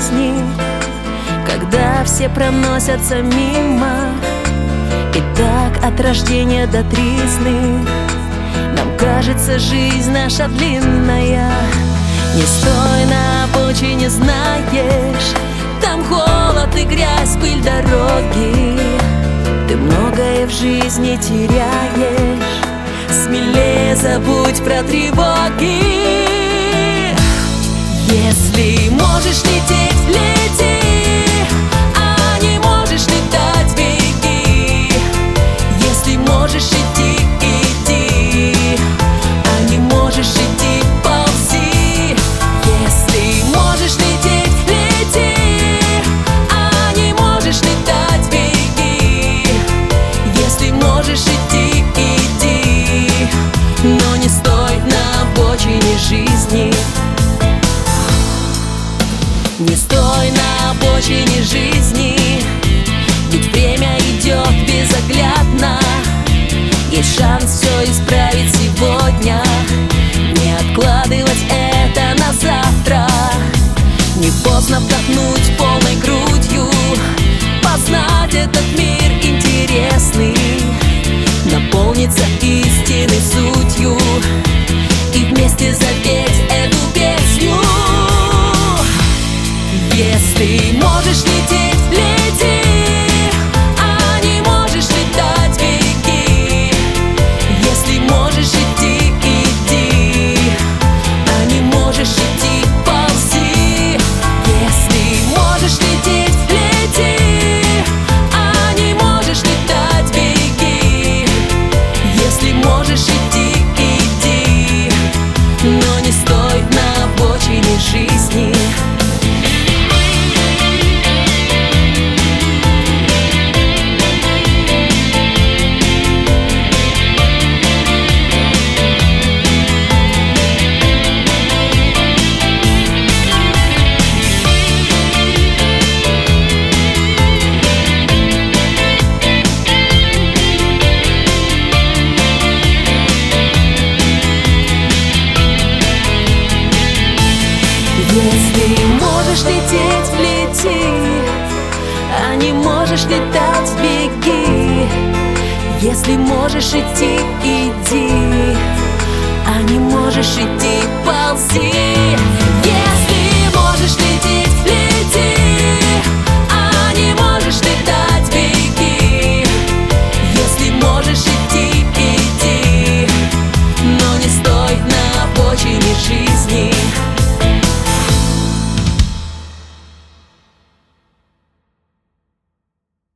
жизни, когда все проносятся мимо. И так от рождения до тризны нам кажется, жизнь наша длинная. Не стой на обочине, знаешь, там холод и грязь, пыль дороги. Ты многое в жизни теряешь, смелее забудь про тревоги. Если можешь лететь, лети, а не можешь летать, беги. Если можешь идти, иди, а не можешь идти, ползи. Если можешь лететь, лети, а не можешь летать, беги. Если можешь идти, иди, но не стой на обочине жизни. Не стой на обочине жизни, ведь время идет безоглядно. Есть шанс все исправить сегодня, не откладывать это на завтра. Не поздно вдохнуть полной грудью, познать этот мир интересный, наполниться истинной сутью и вместе запеть эту песню. Если можешь лететь, лети, а не можешь летать, беги. Если можешь идти, иди, а не можешь идти, ползи. Если можешь лететь, лети, а не можешь летать, беги. Если можешь идти, иди, но не стой на обочине жизни. Если можешь лететь, лети, а не можешь летать, беги. Если можешь идти, иди, а не можешь идти, ползи. Если можешь лететь, лети, а не можешь летать.